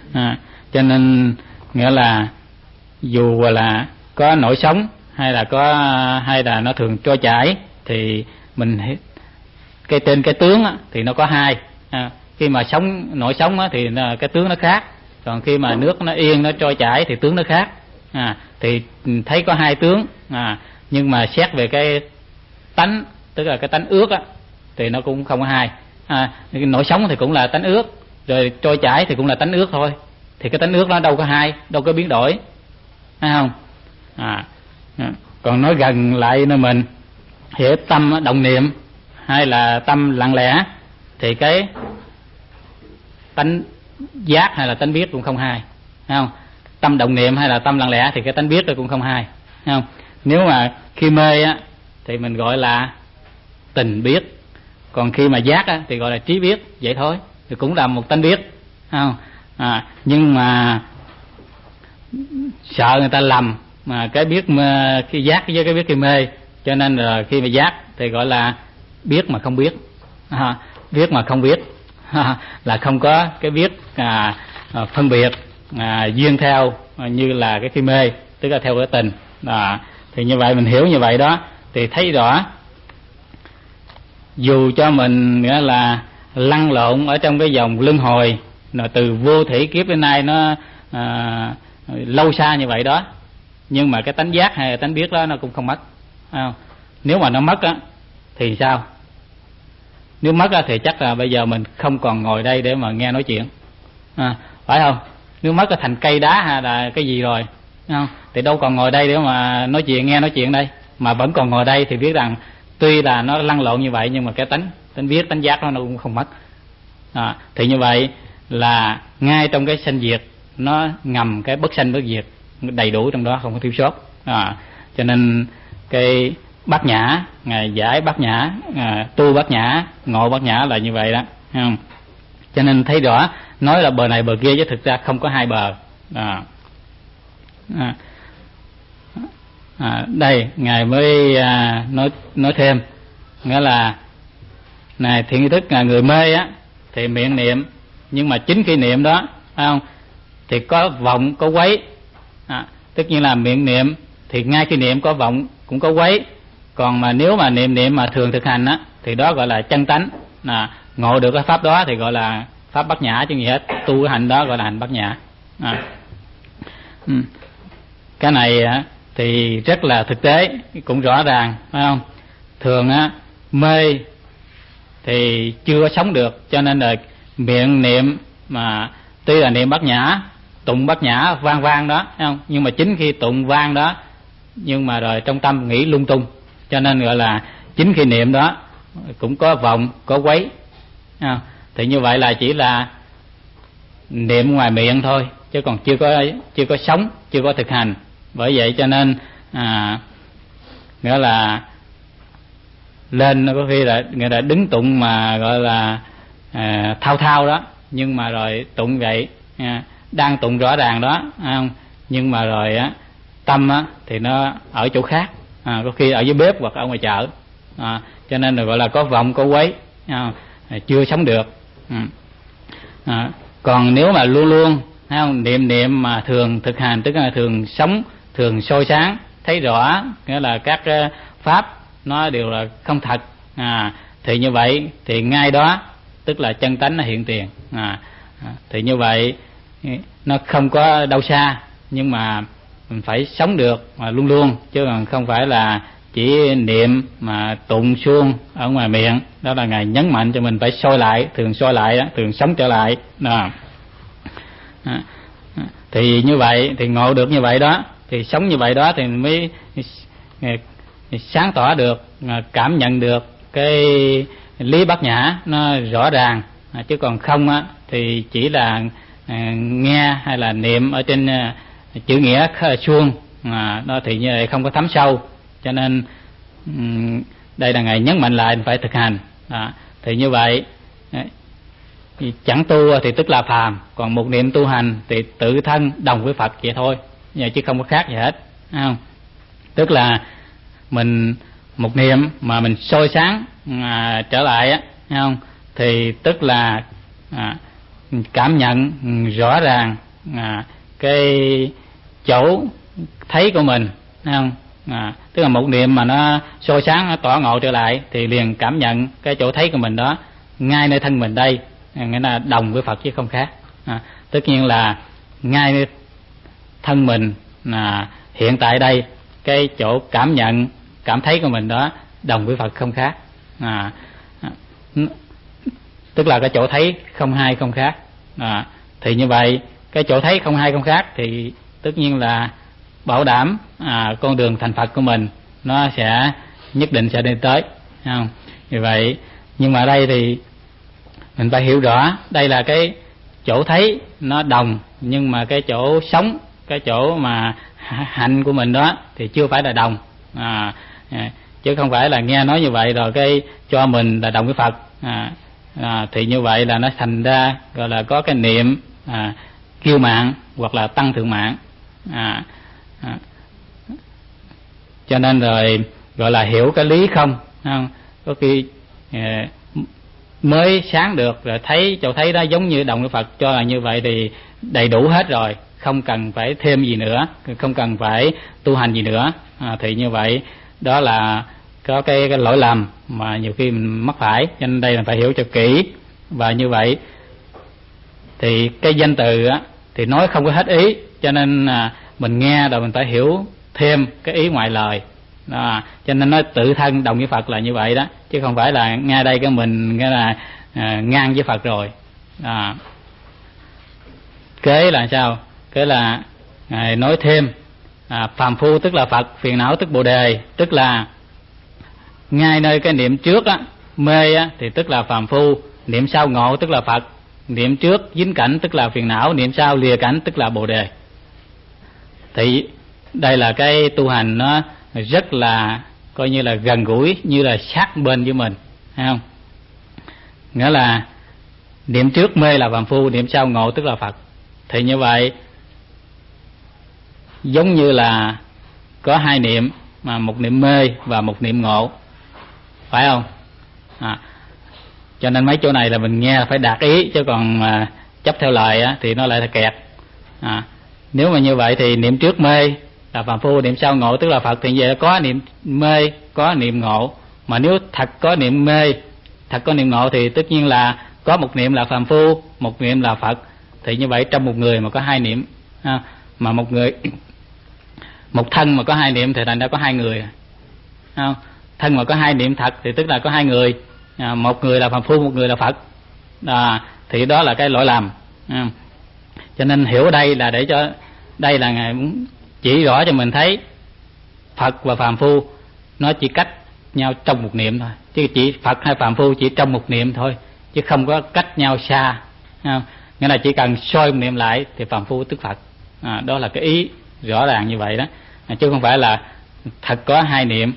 Cho nên nghĩa là dù là có nổi sóng hay là nó thường trôi chảy thì mình trên cái tướng thì nó có hai. Khi mà nổi sóng thì cái tướng nó khác, còn khi mà nước nó yên nó trôi chảy thì tướng nó khác. Thì thấy có hai tướng, nhưng mà xét về cái tánh, tức là cái tánh ướt thì nó cũng không có hai. Nổi sóng thì cũng là tánh ướt, rồi trôi chảy thì cũng là tánh ướt thôi, thì cái tánh ướt nó đâu có hai, đâu có biến đổi, thấy không? Còn nói gần lại nơi mình hiểu tâm động niệm hay là tâm lặng lẽ thì cái tánh giác hay là tánh biết cũng không hai, thấy không? Tâm động niệm hay là tâm lặng lẽ thì cái tánh biết cũng không hai, thấy không? Nếu mà khi mê thì mình gọi là tình biết, còn khi mà giác thì gọi là trí biết, vậy thôi, thì cũng là một tánh biết, thấy không? Nhưng mà sợ người ta lầm mà cái biết khi giác với cái biết khi mê, cho nên là khi mà giác thì gọi là biết mà không biết, biết mà không biết, là không có cái biết phân biệt duyên theo như là cái khi mê, tức là theo cái tình. Thì như vậy mình hiểu như vậy đó thì thấy rõ dù cho mình nghĩa là lăn lộn ở trong cái vòng luân hồi từ vô thủy kiếp đến nay nó lâu xa như vậy đó, nhưng mà cái tánh giác hay là tánh biết đó nó cũng không mất. Nếu mà nó mất thì sao? Nếu mất thì chắc là bây giờ mình không còn ngồi đây để mà nghe nói chuyện, phải không? Nếu mất thành cây đá hay là cái gì rồi, không? Thì đâu còn ngồi đây để mà nói chuyện, nghe nói chuyện đây, mà vẫn còn ngồi đây thì biết rằng tuy là nó lăn lộn như vậy nhưng mà cái tánh biết, tánh giác nó cũng không mất. Thì như vậy là ngay trong cái sanh diệt nó ngầm cái bất sanh bất diệt đầy đủ trong đó, không có thiếu sót. Cho nên cái bát nhã, ngài giải bát nhã, tu bát nhã, ngộ bát nhã là như vậy đó, không? Cho nên thấy rõ nói là bờ này bờ kia chứ thực ra không có hai bờ. Đây ngài mới nói thêm, nghĩa là này thiện ý thức người mê thì miệng niệm, nhưng mà chính khi niệm đó, phải không, thì có vọng có quấy. Tất nhiên là miệng niệm thì ngay khi niệm có vọng cũng có quấy, còn mà nếu mà niệm mà thường thực hành thì đó gọi là chân tánh. Ngộ được cái pháp đó thì gọi là pháp bát nhã chứ gì hết, tu cái hành đó gọi là hành bát nhã. Cái này thì rất là thực tế, cũng rõ ràng, phải không? Thường mê thì chưa có sống được, cho nên là miệng niệm mà tuy là niệm bát nhã, tụng bát nhã vang vang đó, thấy không? Nhưng mà chính khi tụng vang đó, nhưng mà rồi trong tâm nghĩ lung tung, cho nên gọi là chính khi niệm đó cũng có vọng, có quấy. Thì như vậy là chỉ là niệm ngoài miệng thôi, chứ còn chưa có sống, chưa có thực hành. Bởi vậy cho nên nghĩa là lên có khi là người ta đứng tụng mà gọi là thao thao đó, nhưng mà rồi tụng vậy đang tụng rõ ràng đó, nhưng mà rồi tâm thì nó ở chỗ khác, có khi ở dưới bếp hoặc ở ngoài chợ, cho nên là gọi là có vọng có quấy, chưa sống được. Còn nếu mà luôn luôn thấy không, niệm mà thường thực hành, tức là thường sống, thường soi sáng, thấy rõ nghĩa là các pháp nó đều là không thật, thì như vậy thì ngay đó tức là chân tánh nó hiện tiền. Thì như vậy nó không có đâu xa, nhưng mà mình phải sống được mà luôn luôn, chứ còn không phải là chỉ niệm mà tụng suông ở ngoài miệng. Đó là ngài nhấn mạnh cho mình phải soi lại, thường sống trở lại đó. Thì như vậy thì ngộ được như vậy đó, thì sống như vậy đó thì mới sáng tỏ được, cảm nhận được cái lý bát nhã nó rõ ràng, chứ còn không thì chỉ là nghe hay là niệm ở trên chữ nghĩa suông, đó thì như vậy không có thấm sâu. Cho nên đây là ngài nhấn mạnh lại phải thực hành. Thì như vậy chẳng tu thì tức là phàm, còn một niệm tu hành thì tự thân đồng với Phật vậy thôi, chứ không có khác gì hết, không? Tức là mình một niệm mà mình soi sáng trở lại, không? Thì tức là cảm nhận rõ ràng cái chỗ thấy của mình, thấy không? Tức là một niệm mà nó soi sáng, nó tỏ ngộ trở lại thì liền cảm nhận cái chỗ thấy của mình đó ngay nơi thân mình đây, nghĩa là đồng với Phật chứ không khác. Tất nhiên là ngay nơi thân mình hiện tại đây, cái chỗ cảm nhận cảm thấy của mình đó đồng với Phật không khác. Tức là cái chỗ thấy không hai không khác. Thì như vậy cái chỗ thấy không hai không khác thì tất nhiên là bảo đảm con đường thành Phật của mình nó sẽ nhất định sẽ đi tới, không? Như vậy, nhưng mà ở đây thì mình phải hiểu rõ đây là cái chỗ thấy nó đồng, nhưng mà cái chỗ sống, cái chỗ mà hạnh của mình đó thì chưa phải là đồng. Chứ không phải là nghe nói như vậy rồi cái cho mình là đồng với Phật. Thì như vậy là nó thành ra gọi là có cái niệm kiêu mạn hoặc là tăng thượng mạn. Cho nên rồi gọi là hiểu cái lý không? Có khi mới sáng được rồi thấy chỗ thấy đó giống như đồng với Phật, cho là như vậy thì đầy đủ hết rồi, không cần phải thêm gì nữa, không cần phải tu hành gì nữa. Thì như vậy đó là có cái lỗi lầm mà nhiều khi mình mắc phải, cho nên đây là phải hiểu cho kỹ. Và như vậy thì cái danh từ á thì nói không có hết ý, cho nên mình nghe rồi mình phải hiểu thêm cái ý ngoài lời. Cho nên nói tự thân đồng với Phật là như vậy đó, chứ không phải là ngay đây cái mình cái là ngang với Phật rồi. Kế là sao? Kế là Ngài nói thêm phàm phu tức là Phật, phiền não tức Bồ Đề, tức là ngay nơi cái niệm trước á, mê á, thì tức là phàm phu, niệm sau ngộ tức là Phật, niệm trước dính cảnh tức là phiền não, niệm sau lìa cảnh tức là Bồ Đề. Thì đây là cái tu hành nó rất là coi như là gần gũi, như là sát bên với mình, thấy không? Nghĩa là niệm trước mê là phàm phu, niệm sau ngộ tức là Phật. Thì như vậy giống như là có hai niệm, mà một niệm mê và một niệm ngộ, phải không? Cho nên mấy chỗ này là mình nghe phải đạt ý, chứ còn mà chấp theo lời á, thì nó lại là kẹt. Nếu mà như vậy thì niệm trước mê là phàm phu, niệm sau ngộ tức là Phật, thì vậy có niệm mê, có niệm ngộ. Mà nếu thật có niệm mê, thật có niệm ngộ thì tất nhiên là có một niệm là phàm phu, một niệm là Phật. Thì như vậy trong một người mà có hai niệm, mà một người một thân mà có hai niệm thì thành ra có hai người. Thân mà có hai niệm thật thì tức là có hai người, một người là phàm phu, một người là Phật. Thì đó là cái lỗi lầm. Cho nên hiểu ở đây là để cho đây là Ngài muốn chỉ rõ cho mình thấy Phật và phàm phu nó chỉ cách nhau trong một niệm thôi, chứ chỉ Phật hay phàm phu chỉ trong một niệm thôi, chứ không có cách nhau xa. Nghĩa là chỉ cần soi một niệm lại thì phàm phu tức Phật. Đó là cái ý rõ ràng như vậy đó, chứ không phải là thật có hai niệm.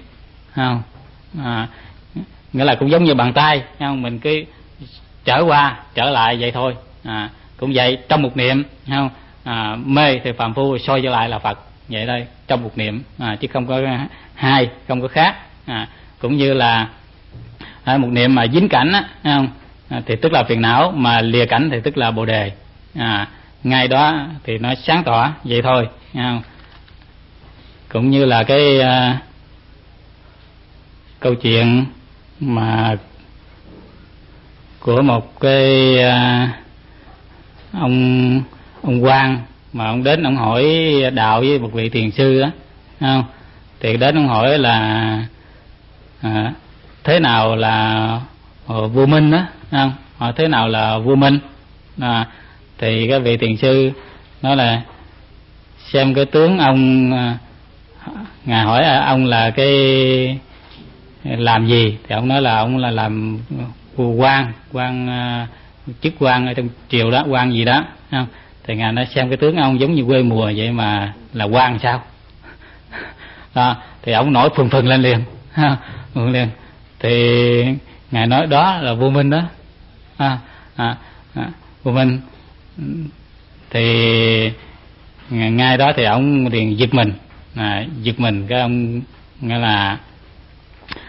Nghĩa là cũng giống như bàn tay, không? Mình cứ trở qua trở lại vậy thôi. Cũng vậy, trong một niệm, không? Mê thì phàm phu, soi trở lại là Phật, vậy đây, trong một niệm, chứ không có hai, không có khác. Cũng như là một niệm mà dính cảnh á, không? Thì tức là phiền não, mà lìa cảnh thì tức là Bồ Đề. Ngay đó thì nó sáng tỏ vậy thôi, không? Cũng như là cái câu chuyện mà của một cái ông quan mà ông đến ông hỏi đạo với một vị thiền sư á, không? Thì đến ông hỏi là thế nào là vua minh đó, không? Hỏi thế nào là vua minh. Thì cái vị thiền sư nói là xem cái tướng ông. Ngài hỏi ông là cái làm gì, thì ông nói là ông là làm quan chức quan ở trong triều đó, quan gì đó, không? Thì Ngài nói xem cái tướng ông giống như quê mùa vậy mà là quan sao? Thì ông nổi phừng phừng lên liền, liền. Thì Ngài nói đó là vua minh đó. Vua minh. Thì ngay đó thì ông liền giật mình, cái ông nghĩa là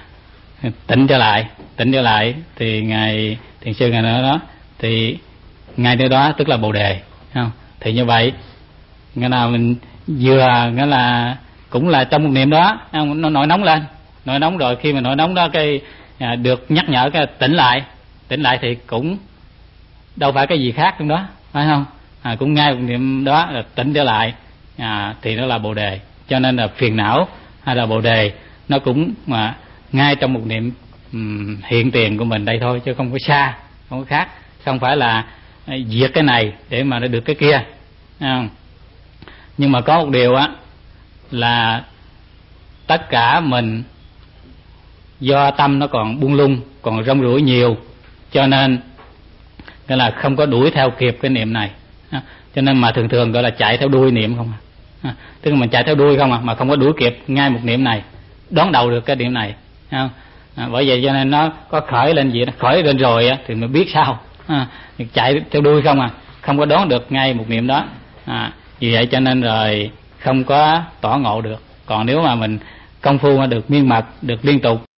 tỉnh trở lại. Thì Ngài thiền sư Ngài nói đó, thì ngay nơi đó tức là bồ đề, không? Thì như vậy nghĩa là mình vừa nghĩa là cũng là trong một niệm đó, không? Nó nổi nóng lên, nổi nóng rồi khi mà nổi nóng đó cái được nhắc nhở cái tỉnh lại thì cũng đâu phải cái gì khác trong đó, phải không? Cũng ngay một niệm đó là tỉnh trở lại, thì nó là bồ đề. Cho nên là phiền não hay là bồ đề nó cũng mà ngay trong một niệm hiện tiền của mình đây thôi, chứ không có xa, không có khác, không phải là diệt cái này để mà nó được cái kia, không? Nhưng mà có một điều á là tất cả mình do tâm nó còn buông lung, còn rong ruổi nhiều, cho nên cái là không có đuổi theo kịp cái niệm này, cho nên mà thường thường gọi là chạy theo đuôi niệm không tức là mình chạy theo đuôi không mà không có đuổi kịp ngay một niệm này, đón đầu được cái niệm này, không? Bởi vậy cho nên nó có khởi lên gì, nó khởi lên rồi thì mới biết sao, chạy theo đuôi không có đón được ngay một niệm đó, vì vậy cho nên rồi không có tỏ ngộ được. Còn nếu mà mình công phu mà được miên mật, được liên tục